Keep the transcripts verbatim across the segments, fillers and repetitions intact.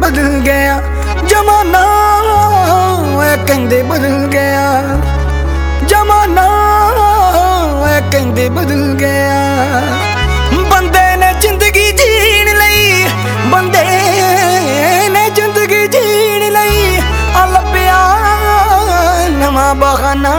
बदल गया जमाना, कहते बदल गया जमाना, कहते बदल गया। बंदे ने जिंदगी जीण लई, बंदे ने जिंदगी जीण लई आ लभ्या नवां बहाना,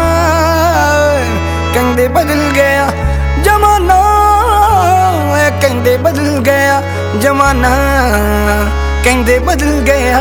कहते बदल गया जमाना, कहते बदल गया जमाना, कहते बदल गया।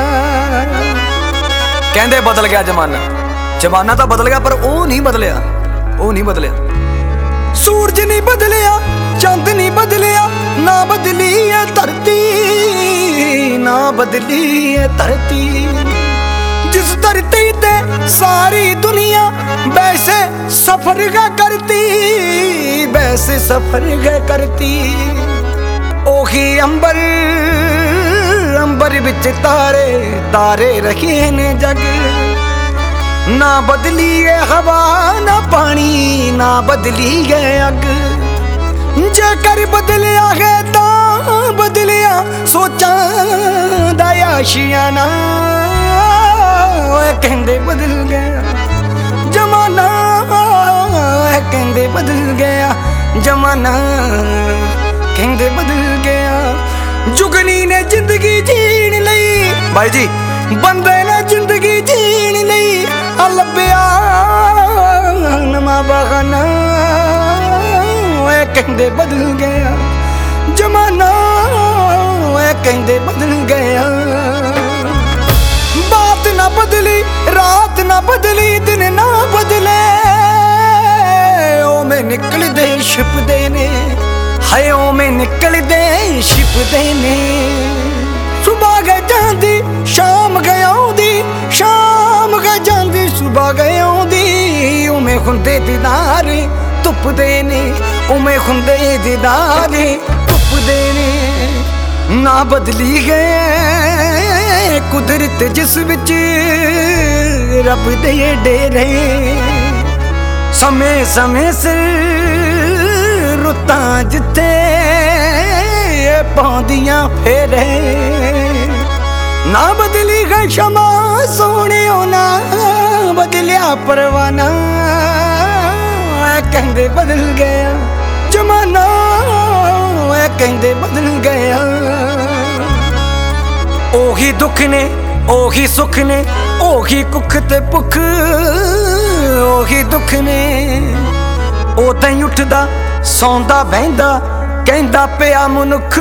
कहते बदल गया जमाना, जमाना तो बदल गया पर वो नहीं बदलिया, वो नहीं बदलिया। सूरज नहीं बदलिया, चंद नहीं बदलिया, ना बदली है धरती, ना बदली है धरती। जिस धरती ते सारी दुनिया वैसे सफर गा करती, वैसे सफर गा करती। ओही अंबर, अंबर विच तारे, तारे रखे ने जग। ना बदली है हवा ना पानी, ना बदली है अग। जेकर बदलिया है तां बदलिया सोचां दा आशियाना, कहते बदल गया जमाना, कहते बदल गया जमाना, कहते बदल गया। जुगनी ने जिंदगी जीण लई, भाई जी बंदे ने जिंदगी जीण लई आ लभ्या नवां बहाना, कहते बदल गया जमाना, कहते बदल गया। बात ना बदली, रात ना बदली, दिन ना बदले, ओ में निकल दे छिपदे ने, हाय ओ में निकल दे छिपदे ने। सुबह गए जांदी शाम गए आउंदी, शाम गए जांदी सुबह गए आउंदी। उमें हुंदे दीदार धुपदे ने, उमें हुंदे दीदार धुपदे ने। ना बदली गए कुदरत जिस विच रब दे डेरे, समय समय सिर रुतां जिथे पाउंदियां फेरे। ना बदली गई क्षमा सोने, ना बदलिया परवाना, कहते बदल गया जमाना, कहते बदल गया। ओही दुख ने ओही सुख ने, ओही कुख ते भुख, ओही दुख ने। ओदां ही उठदा सौंदा बहिंदा कहंदा पिया मनुख।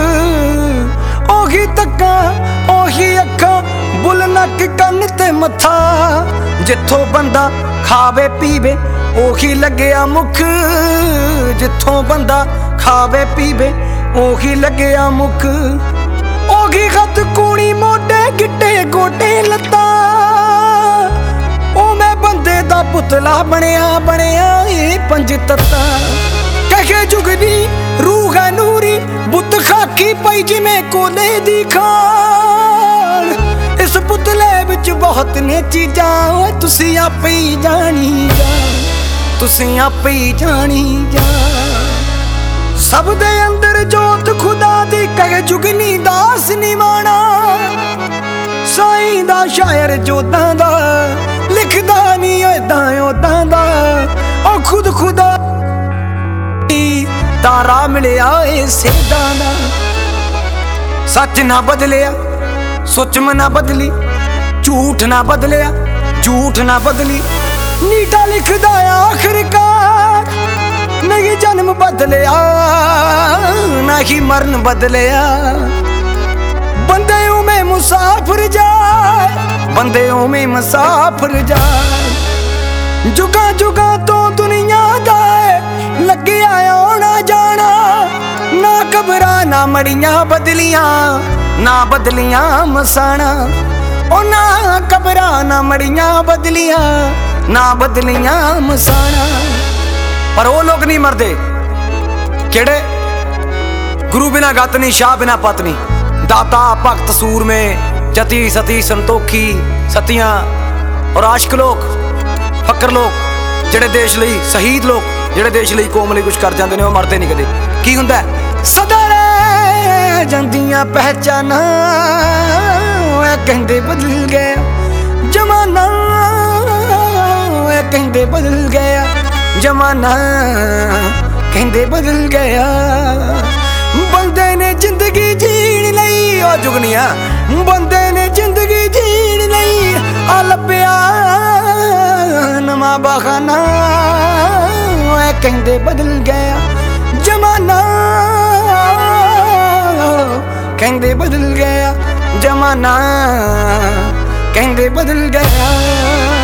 ओही तक्कां ओही अखां बुल नक कन्न ते मत्था, जिथों बंदा खावे पीवे ओही लग्या मुख, जिथों बंदा खावे पीवे ओही लग्या मुख। ओही खत कूणी मोढे गिट्टे गोडे लत्तां, ओ मैं बंदे दा पुतला बनिया बनिया ए पंज तत्तां। कहे जुगनी रूह है नूरी, बुत खाकी पई जिवें कोले दी खान। इस पुतले विच बहुत ने चीजां, ओए तुसीं आपे ही जानी जा, तुसीं आपे ही जानी जा। सब दे अंदर जोत खुदा दी, कहे जुगनी दास निवाणा। साईं दा शायर जोदां दा, लिखदा नी ओदां ओदां दा। ओ खुद खुदा तारा मिलिया ए सेधां दा। सच ना बदलिया सुचम ना बदली, झूठ ना बदलिया झूठ ना बदली। नीटा लिखदा आखिरकार, नहीं जन्म बदलिया ना ही मरण बदलिया। बंदे उमें मुसाफिर जाए, बंदे उमें मुसाफिर जाए। जुगा जुगा तो दुनिया दा लगे आना जाना, ना कबरा ना मड़ियां बदलियां, ना बदलियां मसाना। ओ ना कबरा ना मड़ियां बदलियां, ना बदलियां मसाना। पर वो लोग नहीं मरदे केड़े, गुरु बिना गत नहीं, शाह बिना पत नहीं। दाता भगत सूर में जती सती संतोखी सतियां और आशिक लोग, फकर लोग, जेड़े देश लई शहीद लोग, जेड़े देश लई कौम लई कुछ कर जांदे ने, वो मरदे नहीं कदे। की हुंदा है? सदा ਰਹਿ ਜਾਂਦੀਆਂ ਪਹਿਚਾਨਾਂ ਐ ਕਹਿੰਦੇ ਬਦਲ ਗਿਆ ਜ਼ਮਾਨਾ ਐ ਕਹਿੰਦੇ ਬਦਲ ਗਿਆ ਜ਼ਮਾਨਾ ਕਹਿੰਦੇ ਬਦਲ ਗਿਆ ਬੰਦੇ ਨੇ ਜ਼ਿੰਦਗੀ ਜੀਣ ਲਈ ਉਹ ਜੁਗਨੀਆਂ ਬੰਦੇ ਨੇ ਜ਼ਿੰਦਗੀ ਜੀਣ ਲਈ ਆ ਲੱਭਿਆ ਨਵਾਂ ਬਹਾਨਾ ਐ ਕਹਿੰਦੇ ਬਦਲ ਗਿਆ ਜ਼ਮਾਨਾ ਕਹਿੰਦੇ ਬਦਲ ਗਿਆ ਜ਼ਮਾਨਾ ਕਹਿੰਦੇ ਬਦਲ ਗਿਆ